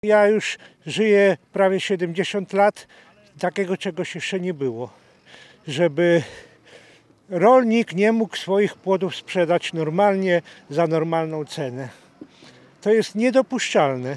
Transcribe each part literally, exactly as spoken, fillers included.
Ja już żyję prawie siedemdziesiąt lat, takiego czegoś jeszcze nie było, żeby rolnik nie mógł swoich płodów sprzedać normalnie za normalną cenę. To jest niedopuszczalne.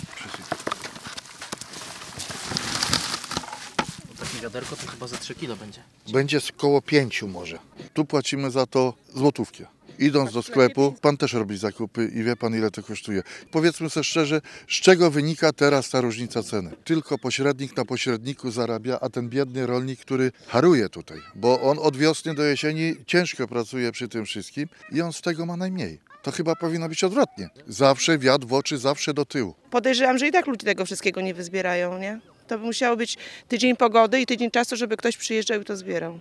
Takie wiaderko to chyba za trzy kilo będzie. Będzie około pięciu może. Tu płacimy za to złotówkę. Idąc do sklepu, pan też robi zakupy i wie pan, ile to kosztuje. Powiedzmy sobie szczerze, z czego wynika teraz ta różnica ceny. Tylko pośrednik na pośredniku zarabia, a ten biedny rolnik, który haruje tutaj, bo on od wiosny do jesieni ciężko pracuje przy tym wszystkim i on z tego ma najmniej. To chyba powinno być odwrotnie. Zawsze wiatr w oczy, zawsze do tyłu. Podejrzewam, że i tak ludzie tego wszystkiego nie wyzbierają, nie? To by musiało być tydzień pogody i tydzień czasu, żeby ktoś przyjeżdżał i to zbierał.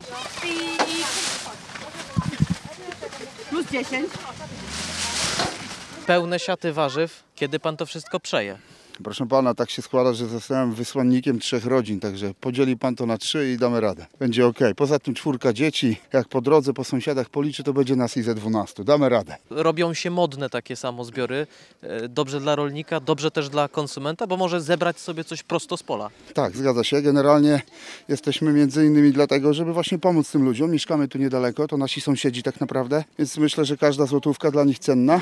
Plus dziesięć. Pełne siaty warzyw, kiedy pan to wszystko przeje? Proszę pana, tak się składa, że zostałem wysłannikiem trzech rodzin, także podzieli pan to na trzy i damy radę. Będzie ok. Poza tym czwórka dzieci, jak po drodze, po sąsiadach policzy, to będzie nas i ze dwunastu. Damy radę. Robią się modne takie samo zbiory. Dobrze dla rolnika, dobrze też dla konsumenta, bo może zebrać sobie coś prosto z pola. Tak, zgadza się. Generalnie jesteśmy między innymi dlatego, żeby właśnie pomóc tym ludziom. Mieszkamy tu niedaleko, to nasi sąsiedzi tak naprawdę, więc myślę, że każda złotówka dla nich cenna.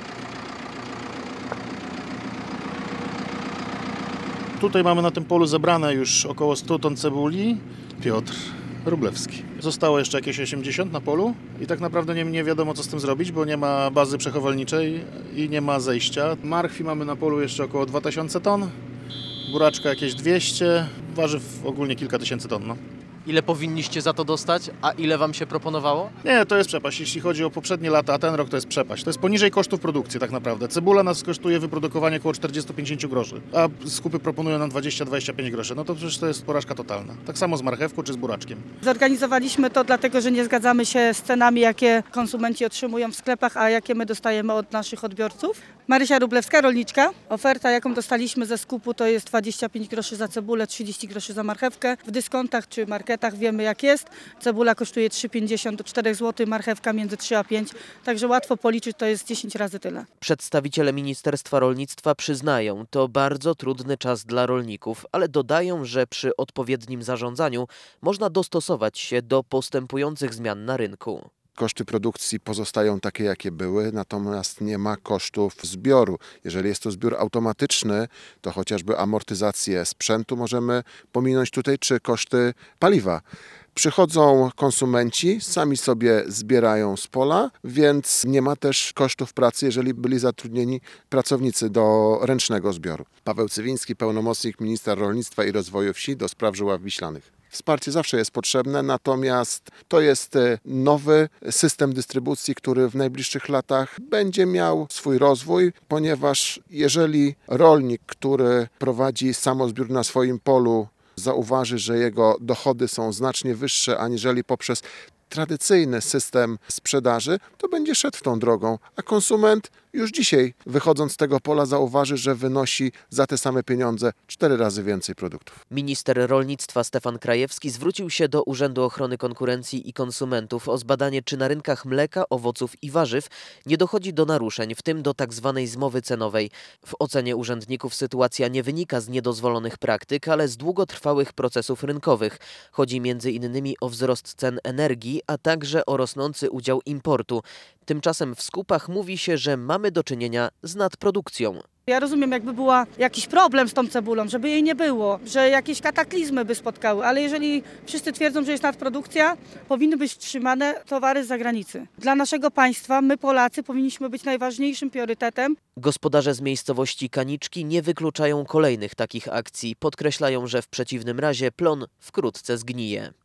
Tutaj mamy na tym polu zebrane już około stu ton cebuli. Piotr Wróblewski. Zostało jeszcze jakieś osiemdziesiąt na polu i tak naprawdę nie, nie wiadomo, co z tym zrobić, bo nie ma bazy przechowalniczej i nie ma zejścia. Marchwi mamy na polu jeszcze około dwa tysiące ton, buraczka jakieś dwieście, warzyw ogólnie kilka tysięcy ton. No. Ile powinniście za to dostać, a ile wam się proponowało? Nie, to jest przepaść. Jeśli chodzi o poprzednie lata, a ten rok to jest przepaść. To jest poniżej kosztów produkcji tak naprawdę. Cebula nas kosztuje wyprodukowanie około czterdzieści pięćdziesiąt groszy, a skupy proponują nam dwadzieścia do dwudziestu pięciu groszy. No to przecież to jest porażka totalna. Tak samo z marchewką czy z buraczkiem. Zorganizowaliśmy to dlatego, że nie zgadzamy się z cenami, jakie konsumenci otrzymują w sklepach, a jakie my dostajemy od naszych odbiorców. Marysia Wróblewska, rolniczka. Oferta, jaką dostaliśmy ze skupu, to jest dwadzieścia pięć groszy za cebulę, trzydzieści groszy za marchewkę. W dyskontach czy marketach wiemy, jak jest. Cebula kosztuje trzy pięćdziesiąt do czterech złotych, marchewka między trzy a pięć, także łatwo policzyć, to jest dziesięć razy tyle. Przedstawiciele Ministerstwa Rolnictwa przyznają, to bardzo trudny czas dla rolników, ale dodają, że przy odpowiednim zarządzaniu można dostosować się do postępujących zmian na rynku. Koszty produkcji pozostają takie, jakie były, natomiast nie ma kosztów zbioru. Jeżeli jest to zbiór automatyczny, to chociażby amortyzację sprzętu możemy pominąć tutaj, czy koszty paliwa. Przychodzą konsumenci, sami sobie zbierają z pola, więc nie ma też kosztów pracy, jeżeli byli zatrudnieni pracownicy do ręcznego zbioru. Paweł Cywiński, pełnomocnik ministra rolnictwa i rozwoju wsi do spraw Żuław Wiślanych. Wsparcie zawsze jest potrzebne, natomiast to jest nowy system dystrybucji, który w najbliższych latach będzie miał swój rozwój, ponieważ jeżeli rolnik, który prowadzi samozbiór na swoim polu, zauważy, że jego dochody są znacznie wyższe aniżeli poprzez tradycyjny system sprzedaży, to będzie szedł tą drogą, a konsument już dzisiaj, wychodząc z tego pola, zauważy, że wynosi za te same pieniądze cztery razy więcej produktów. Minister rolnictwa Stefan Krajewski zwrócił się do Urzędu Ochrony Konkurencji i Konsumentów o zbadanie, czy na rynkach mleka, owoców i warzyw nie dochodzi do naruszeń, w tym do tak zwanej zmowy cenowej. W ocenie urzędników sytuacja nie wynika z niedozwolonych praktyk, ale z długotrwałych procesów rynkowych. Chodzi między innymi o wzrost cen energii, a także o rosnący udział importu. Tymczasem w skupach mówi się, że mamy do czynienia z nadprodukcją. Ja rozumiem, jakby był jakiś problem z tą cebulą, żeby jej nie było, że jakieś kataklizmy by spotkały, ale jeżeli wszyscy twierdzą, że jest nadprodukcja, powinny być trzymane towary z zagranicy. Dla naszego państwa, my Polacy, powinniśmy być najważniejszym priorytetem. Gospodarze z miejscowości Kaniczki nie wykluczają kolejnych takich akcji. Podkreślają, że w przeciwnym razie plon wkrótce zgnije.